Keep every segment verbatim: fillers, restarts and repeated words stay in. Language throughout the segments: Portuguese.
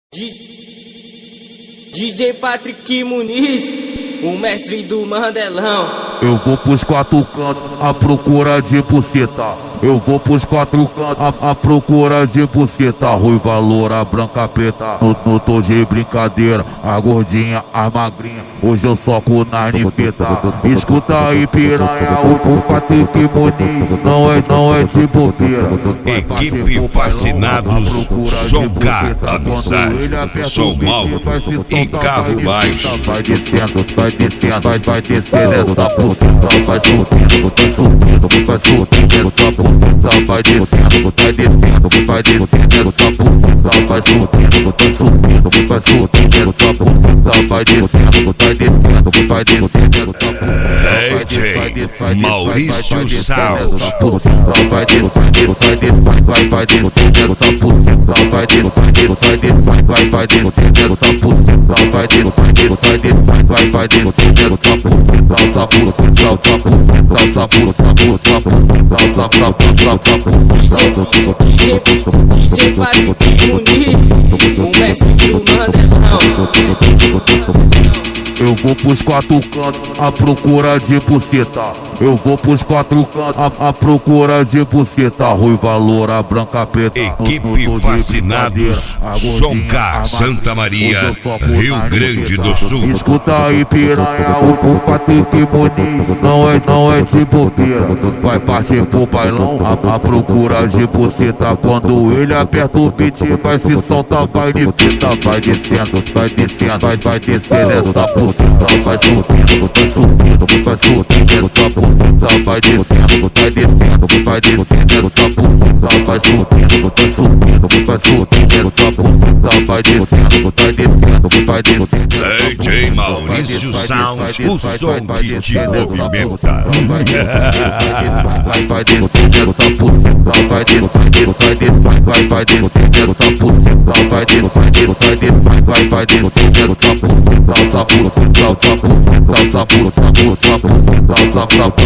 D J Patrick Muniz, o mestre do Mandelão. Eu vou pros quatro cantos à procura de buceta. Eu vou pros quatro cantos à, à procura de buceta. Ruiva, loura, branca, preta. No, no tô de brincadeira, a gordinha, a magrinha. Hoje eu soco na nipeta. Escuta aí, piranha, o, o Patrick Muniz não é, não é de bobeira. Equipe Fascinados, Som K, amizade, som alto e carro baixo. Vai descendo, vai descendo, vai, vai descendo essa buceta. Vai subindo, vai subindo, vai subindo essa buceta. Vai descendo, vai descendo, vai descendo essa buceta. Vai subindo, vai subindo, vai subindo essa buceta. Vai descendo, vai descendo, vai descendo essa buceta. D J Maurício Salles. Vai descendo, vai descendo, vai, vai descendo essa buceta. Vai descendo, vai descendo, vai, vai descendo essa buceta. Vai descendo, vai descendo, vai, vai descendo essa buceta. Essa buceta, essa buceta, essa buceta, essa buceta. D J Patrick Muniz, o mestre do Mandelão. Eu vou pros quatro cantos à procura de buceta. Eu vou pros quatro cantos à, à procura de buceta. Ruiva, loura, branca, preta. Equipe Fascinados, Som K, Santa Maria, Rio Grande do Sul. Escuta aí, piranha, o, o Patrick Muniz não é, não é de bobeira. Vai partir pro bailão à, à procura de buceta. Quando ele aperta o beat, vai se soltar, vai de fita. Vai descendo, vai descendo, vai, vai descendo essa buceta. Vai subindo, vai subindo, vai subindo essa buceta. Vai descendo, vai descendo, vai descendo essa buceta. Vai subindo, vai subindo, vai subindo essa buceta. Vai descendo, vai descendo, vai descendo. D J Maurício Salles, o som que te movimenta. Vai, vai descendo essa buceta. Vai descendo, vai descendo, vai, vai descendo essa buceta. Vai descendo, vai descendo, vai, vai descendo essa buceta. Essa buceta, essa buceta, essa buceta, essa buceta.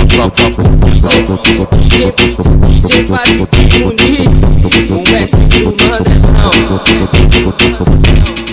D J Patrick Muniz, o mestre do Mandelão.